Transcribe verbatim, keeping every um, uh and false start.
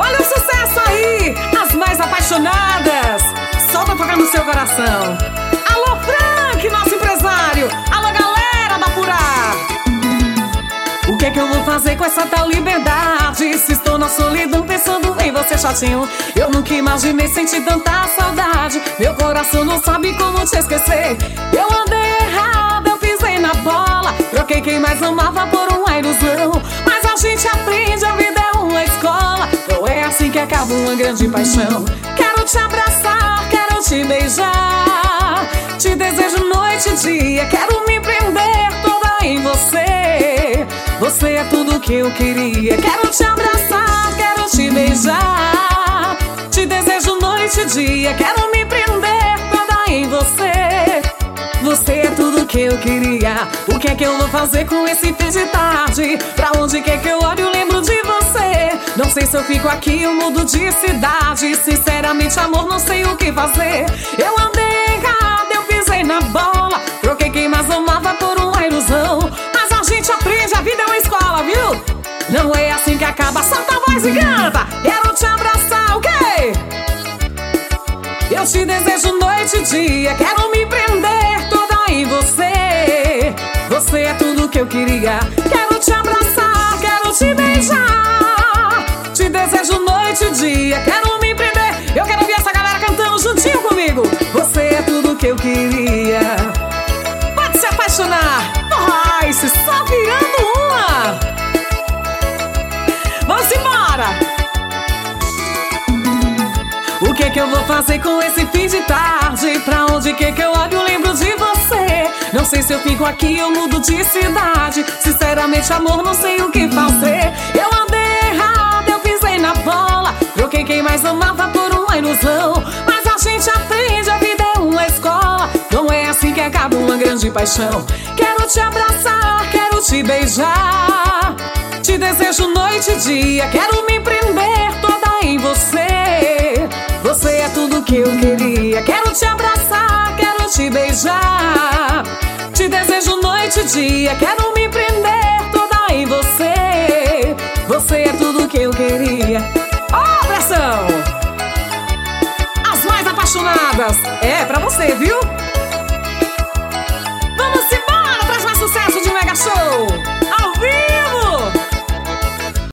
Olha o sucesso aí, as mais apaixonadas. Solta tocar no seu coração. Alô, Frank, nosso empresário. Alô, galera da Purá. O que é que eu vou fazer com essa tal liberdade? Se estou na solidão pensando em você chatinho. Eu nunca imaginei sentir tanta saudade. Meu coração não sabe como te esquecer. Eu andei errado, eu pisei na bola. Troquei quem mais amava por uma ilusão. Mas a gente aprende, a vida é uma escola. Não é assim que acaba uma grande paixão. Quero te abraçar, quero te beijar. Te desejo noite e dia. Quero me prender toda em você. Você é tudo que eu queria. Quero te abraçar, quero te beijar. Te desejo noite e dia. Quero me prender toda em você. Você é tudo que eu queria. O que é que eu vou fazer com esse fim de tarde? Pra onde quer que eu olhe eu lembro de você. Não sei se eu fico aqui ou mudo de cidade. Sinceramente, amor, não sei o que fazer. Eu andei errado, eu pisei na bola. Troquei quem mais amava por uma ilusão. Mas a gente aprende, a vida é uma escola, viu? Não é assim que acaba, solta a voz e canta. Quero te abraçar, o quê? Eu te desejo noite e dia. Quero me prender toda em você. Você é tudo que eu queria. Quero te abraçar, quero te beijar. Te desejo noite e dia. Quero me prender. Eu quero ver essa galera cantando juntinho comigo. Você é tudo que eu queria. Pode se apaixonar. Ai, se só virando uma. Vamos embora. O que é que eu vou fazer com esse fim de tarde? Pra onde quer que eu olhe eu lembro de você. Não sei se eu fico aqui ou mudo de cidade. Sinceramente, amor, não sei o que fazer. Eu andei errado, eu pisei na bola. Troquei quem mais amava por uma ilusão. Mas a gente aprende, a vida é uma escola. Não é assim que acaba uma grande paixão. Quero te abraçar, quero te beijar. Te desejo noite e dia. Quero me prender toda em você. Você é tudo que eu queria. Quero te abraçar, quero te beijar. Te desejo noite e dia. Quero me prender toda em você. Você é tudo que eu queria. Ó, pressão! As mais apaixonadas. É pra você, viu? Vamos embora pra mais sucesso de Mega Show.